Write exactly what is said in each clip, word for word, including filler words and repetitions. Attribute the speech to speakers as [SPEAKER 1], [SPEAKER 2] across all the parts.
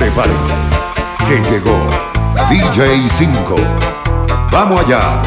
[SPEAKER 1] Prepárense, que llegó D J cinco. ¡Vamos allá!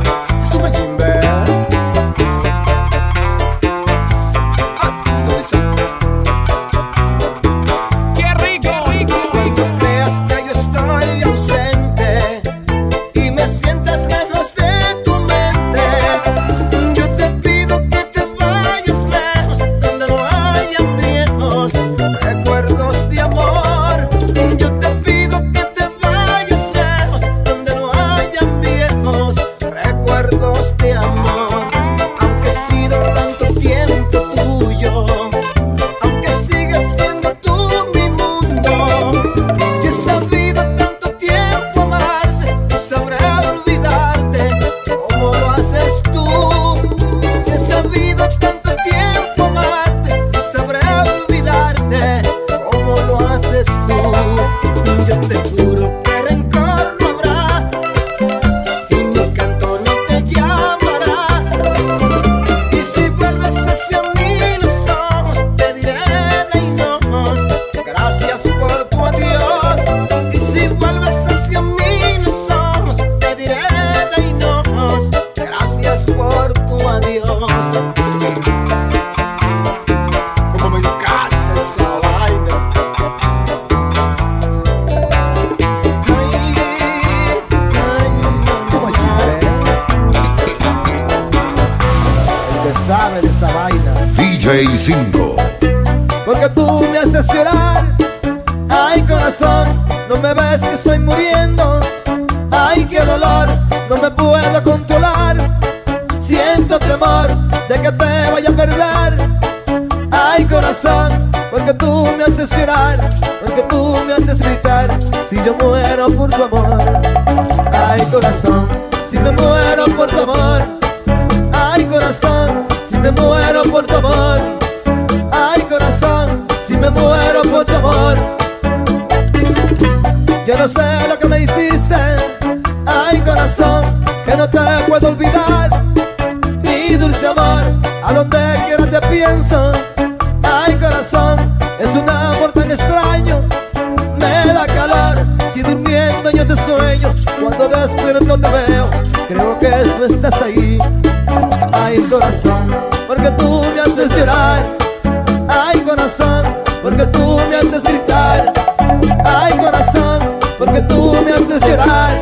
[SPEAKER 2] Sabe de esta vaina
[SPEAKER 1] D J cinco.
[SPEAKER 2] Porque tú me haces llorar. Ay, corazón, no me ves que estoy muriendo. Ay, qué dolor, no me puedo controlar. Siento temor de que te vaya a perder. Ay, corazón, porque tú me haces llorar, porque tú me haces gritar. Si yo muero por tu amor. Ay, corazón, si me muero por tu amor. Ay, corazón, si me muero por tu amor. Ay, corazón, si me muero por tu amor. Yo no sé lo que me hiciste. Ay, corazón, que no te puedo olvidar. Mi dulce amor, a donde quiera te pienso. Ay, corazón, es un amor tan extraño. Me da calor, si durmiendo yo te sueño. Cuando despierto te veo, creo que no estás ahí. Ay, corazón, porque tú me haces llorar. Ay, corazón, porque tú me haces gritar. Ay, corazón, porque tú me haces llorar.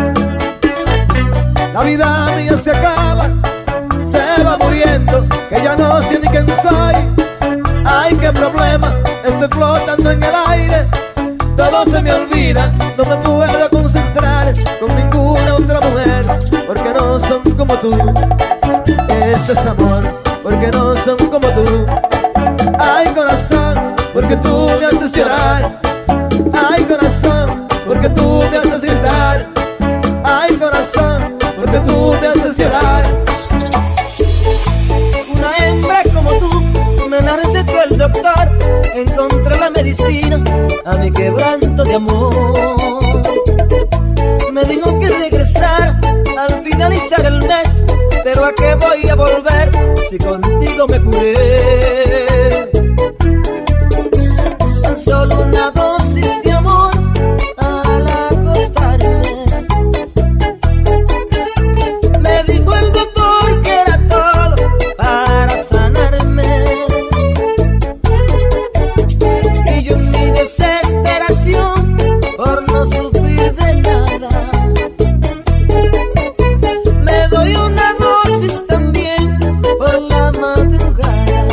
[SPEAKER 2] La vida mía se acaba, se va muriendo, que ya no sé ni quién soy. Ay, qué problema, estoy flotando en el aire. Todo se me olvida, no me puedo concentrar con ninguna otra mujer, porque no son como tú. Ese es amor, porque no son como tú. Ay, corazón, porque tú me haces llorar. Ay, corazón, porque tú me haces gritar. Ay, corazón, porque tú me haces llorar.
[SPEAKER 3] Una hembra como tú me la recetó el doctor. Encontré la medicina a mi quebranto de amor. Me dijo que regresara al finalizar el mes, pero ¿a qué voy a volver si contigo me curé? Tan solo una dosis de amor al acostarme. Me dijo el doctor que era todo para sanarme. Y yo en mi desesperación por no sufrir de nada, me doy una dosis también por la madrugada.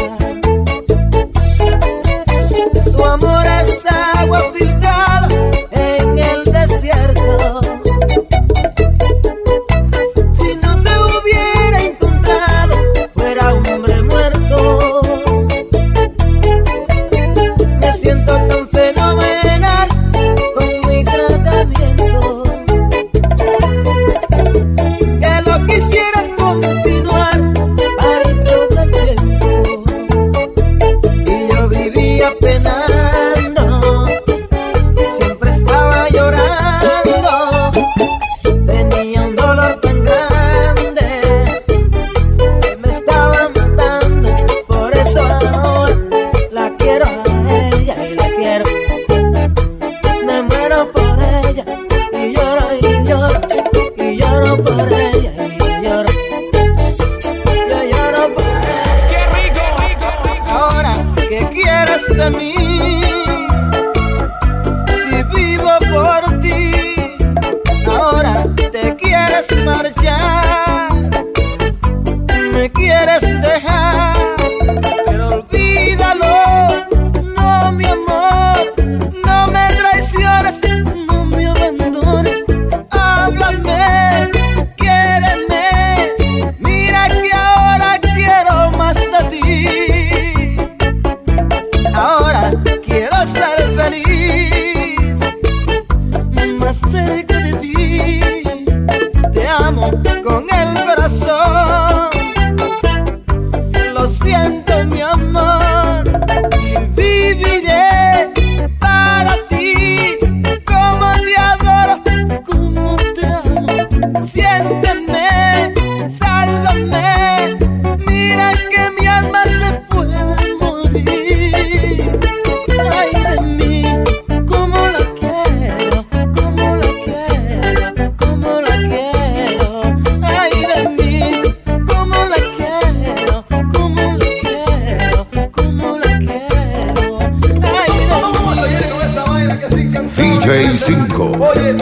[SPEAKER 1] D J cinco.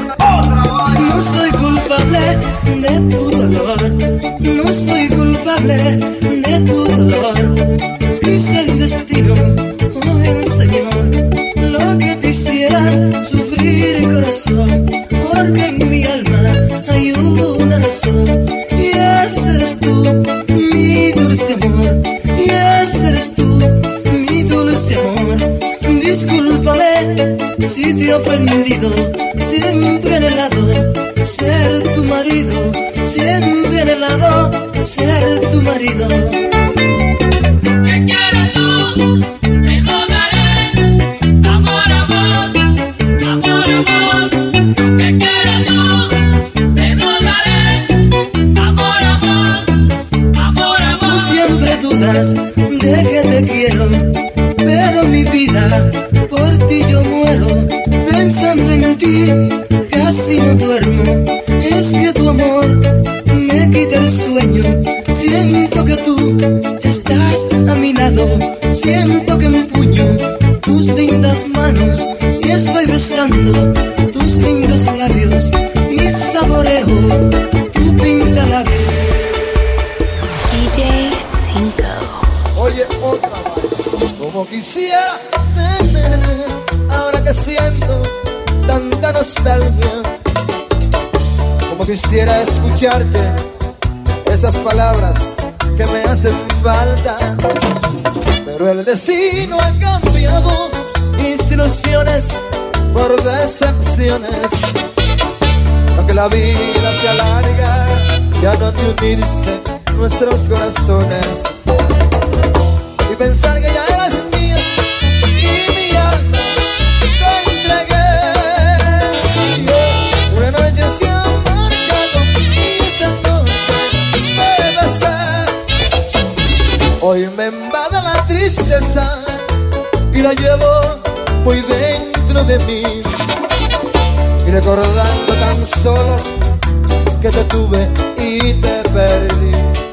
[SPEAKER 3] No soy culpable de tu dolor, no soy culpable de tu dolor. Quise el destino, oh el Señor, lo que te hiciera sufrir el corazón, porque en mi alma hay una razón, y ese eres tú, mi dulce amor, y ese eres tú, mi dulce amor. Discúlpame si te he ofendido, siempre he anhelado ser tu marido, siempre he anhelado ser tu marido.
[SPEAKER 4] Lo que quieras tú, te lo daré, amor, amor, amor, amor. Lo que quieras tú, te lo daré, amor, amor, amor, amor.
[SPEAKER 3] Tú siempre dudas de que te quiero, pero mi vida, por ti yo muero, pensando en ti, casi no duermo. Es que tu amor me quita el sueño, siento que tú estás a mi lado, siento que empuño tus lindas manos y estoy besando tus lindos labios y saboreo tu pintalabio.
[SPEAKER 5] D J cinco.
[SPEAKER 2] Oye, otra vez, como quisiera tenerte, ahora que siento tanta nostalgia, como quisiera escucharte, esas palabras que me hacen falta, pero el destino ha cambiado mis ilusiones por decepciones, aunque la vida se alarga, ya no han de unirse nuestros corazones. Y pensar que ya eras mía y mi alma te entregué. Yo una noche se ha marcado y esa noche me besé. Hoy me invade la tristeza y la llevo muy dentro de mí, y recordando tan solo que te tuve y te perdí.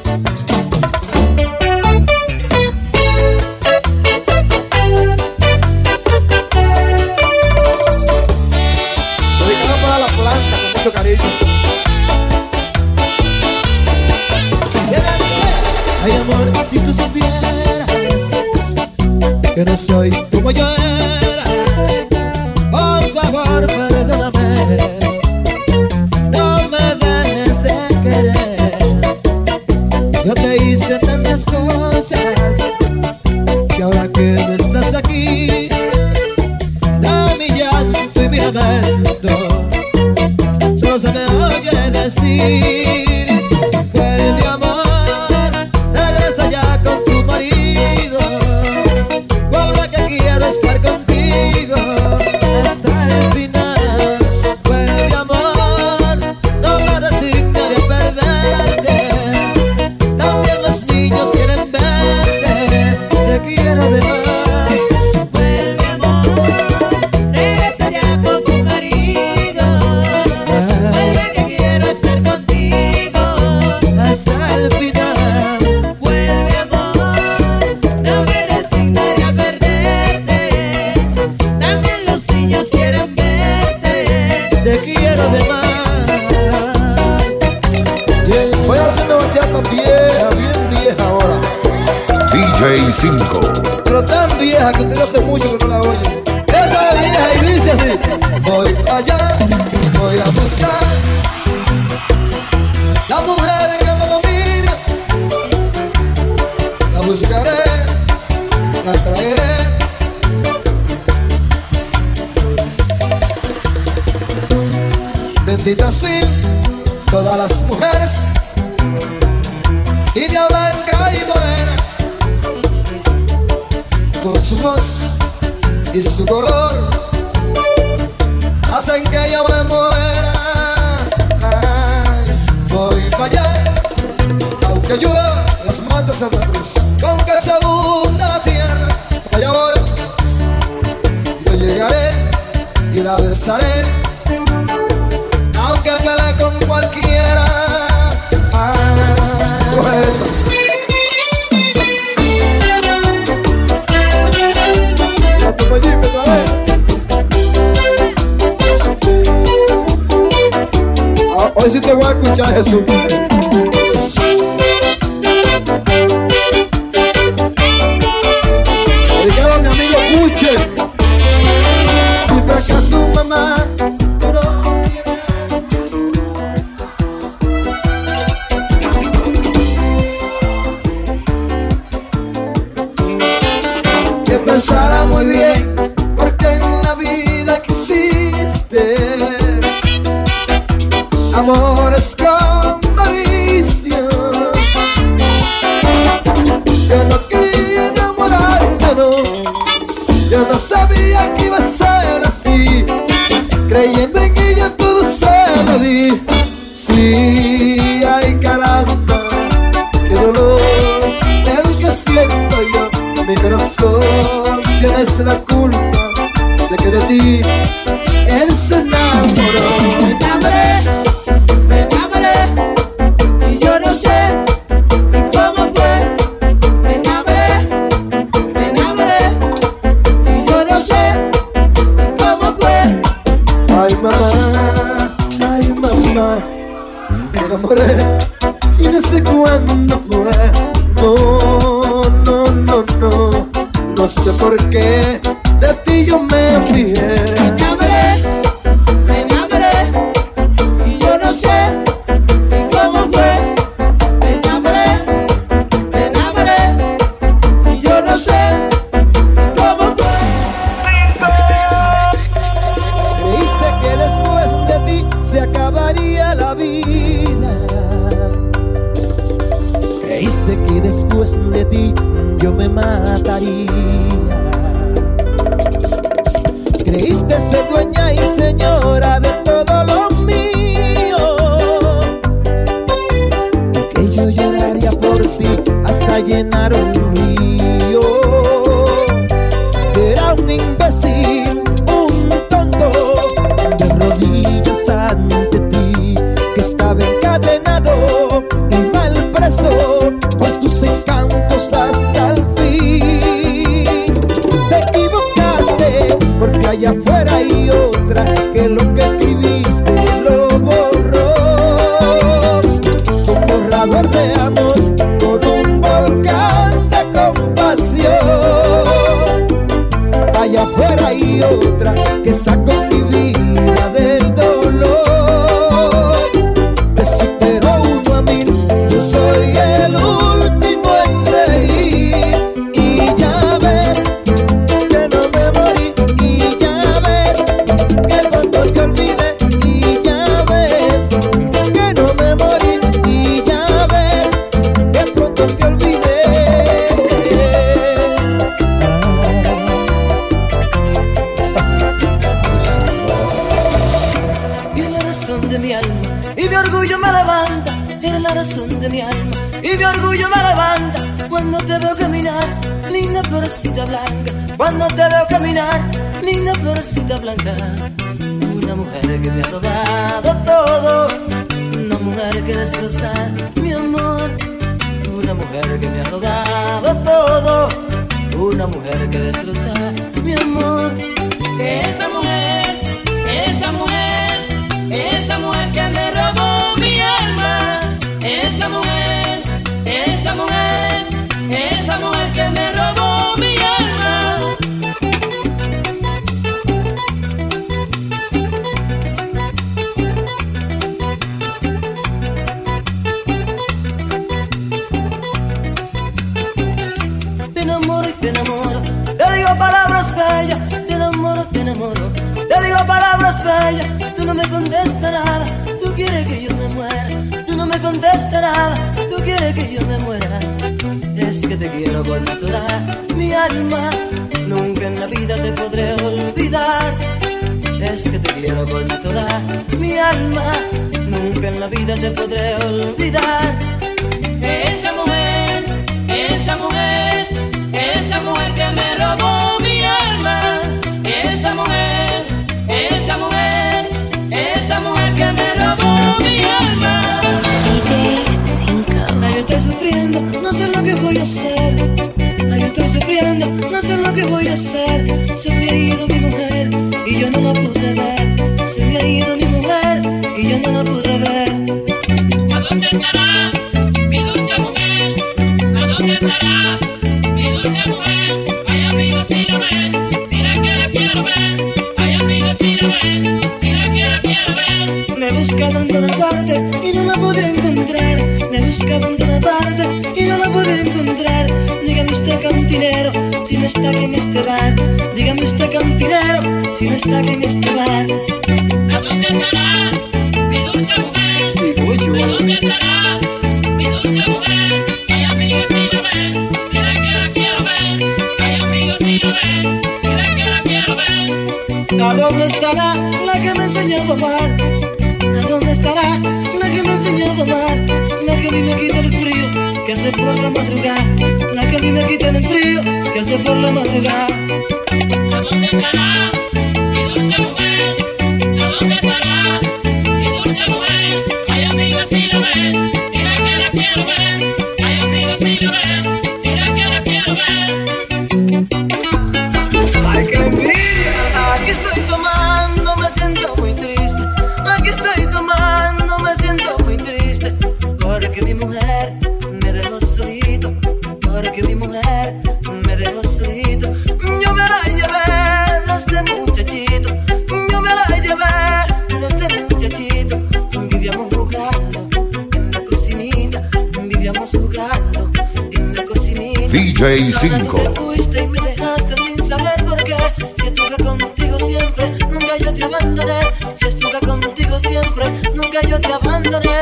[SPEAKER 2] Cariño. Ay, amor, si tú supieras que no soy como yo era, por favor, perdóname, no me dejes de querer. Yo te hice tantas cosas y ahora que no estás aquí, da mi llanto y mi lamento. Se me oye decir, vuelve amor, regresa ya con tu marido, vuelve que quiero estar contigo hasta el final. Vuelve amor, no me resignaré a perderte, también los niños quieren verte, te quiero de más. Vieja, bien vieja ahora.
[SPEAKER 1] D J cinco.
[SPEAKER 2] Pero tan vieja que usted hace mucho que no la oye. Esta vieja y dice así: voy allá, voy a buscar la mujer que me domine, la buscaré, la traeré. Bendita sí, todas las mujeres, India blanca y morena, con su voz y su color, hacen que yo me muera. Ay, voy para allá, aunque llueva las montes Santa Cruz, aunque se hunda la tierra, allá voy. Yo llegaré y la besaré, aunque pelee con cualquiera. muchacha de Jesús. Dedicado a mi amigo Puche. Si fracaso mamá, tú no quieres. Que pensara muy bien, porque en la vida quisiste amores con malicia. Yo no quería enamorarme, no. Yo no sabía que iba a ser así. Creyendo en ella todo se lo di. Sí, ay caramba, qué dolor el que siento yo. Mi corazón tienes la culpa de que de ti él se enamoró.
[SPEAKER 6] Me enamoré, me enamoré, y yo no sé ni cómo fue. Me enamoré, me enamoré, y yo no sé ni cómo fue.
[SPEAKER 2] Ay mamá, ay mamá, me enamoré y no sé cuándo fue. No, no, no, no, no sé por qué de ti yo me fijé.
[SPEAKER 6] Me enamoré, me enamoré, y yo no sé ni cómo fue. Me enamoré, me enamoré, y yo no sé ni cómo fue.
[SPEAKER 2] Creíste que después de ti se acabaría la vida. Creíste que después de ti yo me mataría. Creíste ser dueña y señora de todo lo mío, y que yo lloraría por ti hasta llenar un río. Era un imbécil, un tonto, de rodillas ante ti, que estaba encadenado y mal preso por tus encantos hasta el fin. Te equivocaste porque allá afuera hay otra que lo que escribiste lo borró. Un borrador de amor con un volcán de compasión. Allá afuera hay otra que sacó mi vida del dolor. Te superó uno a mil, yo soy el último en reír. Y ya ves que no me morí, y ya ves que pronto te olvidé, y ya ves que no me morí, y ya ves que pronto te olvidé.
[SPEAKER 3] Eres la razón de mi alma y mi orgullo me levanta. Eres la razón de mi alma y mi orgullo me levanta. Cuando te veo caminar, linda florecita blanca. Cuando te veo caminar, linda florecita blanca. Una mujer que me ha robado todo, una mujer que destroza mi amor. Una mujer que me ha robado todo, una mujer que destroza mi amor.
[SPEAKER 6] Esa mujer, esa mujer, esa mujer que me robó mi alma. Esa mujer, esa mujer, esa mujer que me robó mi alma.
[SPEAKER 3] Te enamoro y te enamoro, te digo palabras bellas. Te enamoro, te enamoro, te digo palabras bellas. Tú no me contestas nada, tú quieres que yo me muera. Tú no me contestas nada, tú quieres que yo me muera. Es que te quiero con toda mi alma, nunca en la vida te podré olvidar. Es que te quiero con toda mi alma, nunca en la vida te podré olvidar.
[SPEAKER 6] Esa mujer, esa mujer, esa mujer que me robó mi alma. Esa mujer, esa mujer, esa mujer que me robó mi alma.
[SPEAKER 5] D J cinco.
[SPEAKER 3] Ay, yo estoy sufriendo, no sé lo que voy a hacer. Ay, yo estoy sufriendo, no sé lo que voy a hacer. Se me ha ido mi mujer y yo no la pude ver. Se me ha ido mi mujer y yo no la pude ver.
[SPEAKER 4] estará mi dulce mujer? ¿A dónde estará mi dulce mujer? Ay, amigos, si la ven, diré que la quiero ver. Ay, amigos, si la ven, diré que la quiero ver.
[SPEAKER 3] Me buscaba en toda parte y no la pude encontrar. Me buscaba en toda parte y no la pude encontrar. Dígame usted, cantinero, si no está aquí en este bar. Dígame usted, cantinero, si no está aquí en este bar.
[SPEAKER 4] ¿A dónde estará mi dulce mujer?
[SPEAKER 3] Digo yo.
[SPEAKER 4] ¿A dónde estará mi dulce mujer? Ay, amigos, si la ven, diré que la quiero ver. Ay, amigos, si la ven, diré que la quiero ver.
[SPEAKER 3] ¿A dónde estará la que me enseñó a tomar? ¿A dónde estará la que me enseñó a tomar? La que a mí me quita el frío que hace por la madrugada. La que a mí me quita el frío que hace por la madrugada.
[SPEAKER 4] ¿A dónde estará mi dulce mujer? ¿A dónde estará mi dulce mujer? Ay, amigos, si la ven, diré que la quiero ver. Ay, amigos, si la ven, diré que la quiero ver.
[SPEAKER 3] ¡Ay, qué envidia! Aquí estoy tomando, me siento muy triste. Aquí estoy tomando, me siento muy triste. Porque mi mujer me dejó solito. Porque mi mujer me dejó solito. Yo me la llevé de este muchachito. Yo me la llevé de este muchachito. Vivíamos jugando en la cocinita. Vivíamos jugando en la cocinita.
[SPEAKER 1] D J cinco.
[SPEAKER 3] Te fuiste y me dejaste sin saber por qué. Si estuve contigo siempre, nunca yo te abandoné. Si estuve contigo siempre, nunca yo te abandoné.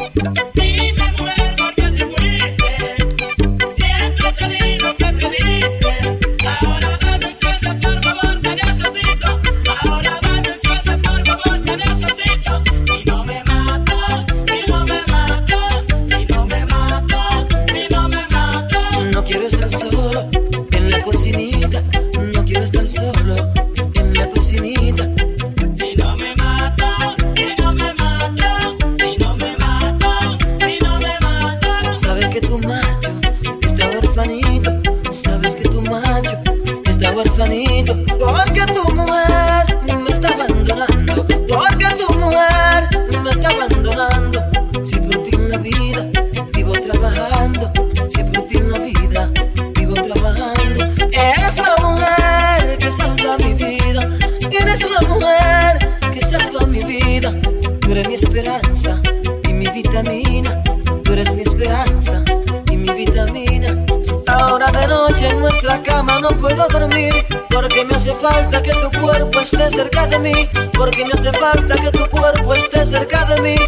[SPEAKER 4] Dime, mujer, ¿por qué te fuiste? Siempre te di lo que pediste. Ahora dame un chance, por favor, te necesito. Ahora dame un chance, por favor, te necesito. Si no me mato, si no me mato, si no me mato, si no me mato.
[SPEAKER 3] No quiero estar solo en la cocinita. No quiero estar solo en la cocinita.
[SPEAKER 4] Si no me mato, si no me mato, si no me mato, si no me mato.
[SPEAKER 3] Sabes que tu macho está huerfanito. Sabes que tu macho está huerfanito. Porque tu mujer me está abandonando. Porque tu mujer me está abandonando. Si por ti en la vida vivo trabajando. Si por ti en la vida vivo trabajando. Eres la mujer que salva mi vida. Eres la mujer que salva mi vida. Tú eres mi esperanza y mi vitamina. Tú eres mi esperanza y mi vitamina. Ahora de noche en nuestra cama no puedo dormir. Porque me hace falta que tu cuerpo esté cerca de mí. Porque me hace falta que tu cuerpo esté cerca de mí.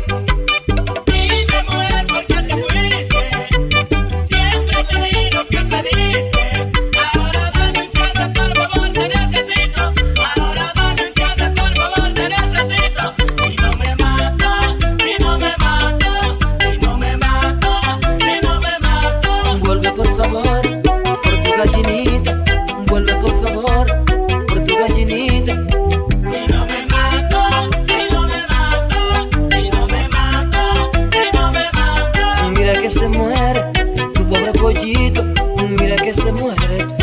[SPEAKER 4] Dime, mujer, ¿por qué te fuiste? Siempre te di lo que pediste. Ahora dame un chance, por favor, te necesito. Ahora dame un chance, por favor, te necesito. Si no me mato, si no me mato, si no me mato, si no me mato.
[SPEAKER 3] Vuelve por favor, por tu gallinita. Vuelve por favor, por tu gallinita.
[SPEAKER 4] Si no me mato, si no me mato, si no me mato, si no me mato.
[SPEAKER 3] Mira que se muere tu pobre pollito. Mira que se muere